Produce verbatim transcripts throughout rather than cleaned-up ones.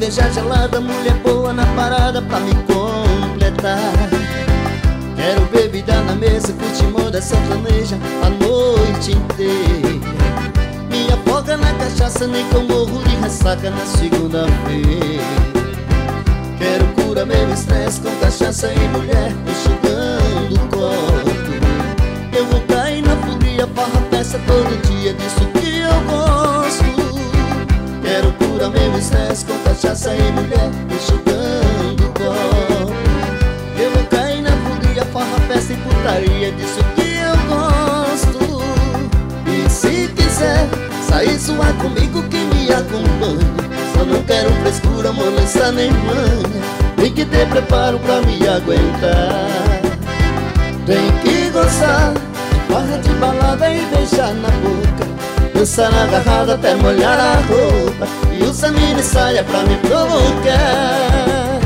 cerveja gelada, mulher boa na parada pra me completar. Quero bebida na mesa, curtir moda sertaneja a noite inteira. Me afoga na cachaça, nem que eu morro de ressaca na segunda-feira. Quero curar meu estresse com cachaça e mulher enxugando o copo. Eu vou cair na folia, farra, festa todo dia, disso que eu gosto. Quero curar meu estresse com cachaça e mulher enxugando o copo. Eu vou cair na folia, farra, festa e putaria, disso que eu gosto. E se quiser sair zoar comigo, que me acompanhe. Só não quero frescura, molesta nem manha. Tem que ter preparo pra me aguentar. Tem que gostar de farra, de balada e beijar na boca. Dançar agarrada até molhar a roupa. E usa mini saia pra me provocar.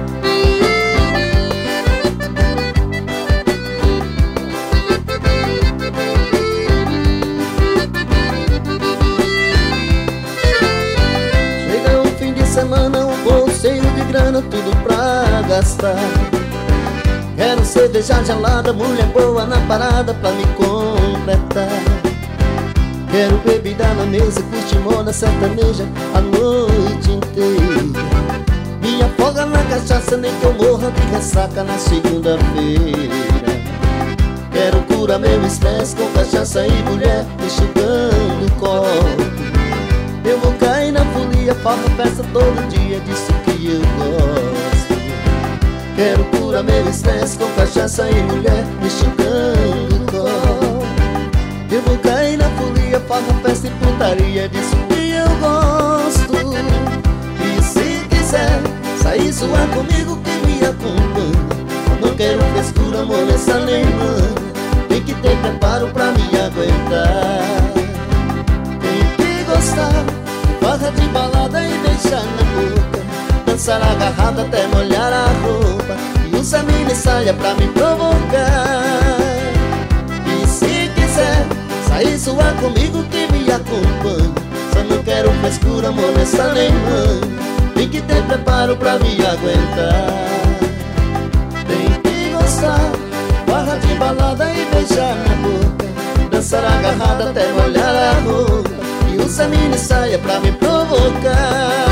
Chega o fim de semana, um bolseiro de grana, tudo pra gastar. Quero cerveja gelada, mulher boa na parada pra me completar. Quero bebida na mesa, curtir moda sertaneja a noite inteira. Me afoga na cachaça, nem que eu morra de ressaca na segunda-feira. Quero curar meu estresse com cachaça e mulher enxugando o copo. Eu vou cair na folia, farra, festa todo dia, disso que eu gosto. Quero curar meu estresse com cachaça e mulher enxugando o copo. Eu vou cair na folia, farra, festa e putaria, disso que eu gosto. E se quiser sair zoar comigo, que me acompanhe. Eu não quero frescura, molesta nem manha. Tem que ter preparo pra me aguentar. Tem que gostar de farra, de balada e beijar na boca. Dançar agarrada até molhar a roupa. E usa mini saia pra me provocar. E se quiser sair zoar comigo, que me acompanhe. Só não quero frescura, molesta nem manha. Tem que ter preparo pra me aguentar. Tem que gostar de farra, de balada e beijar na boca. Dançar agarrada até molhar a roupa. E usa mini saia pra me provocar.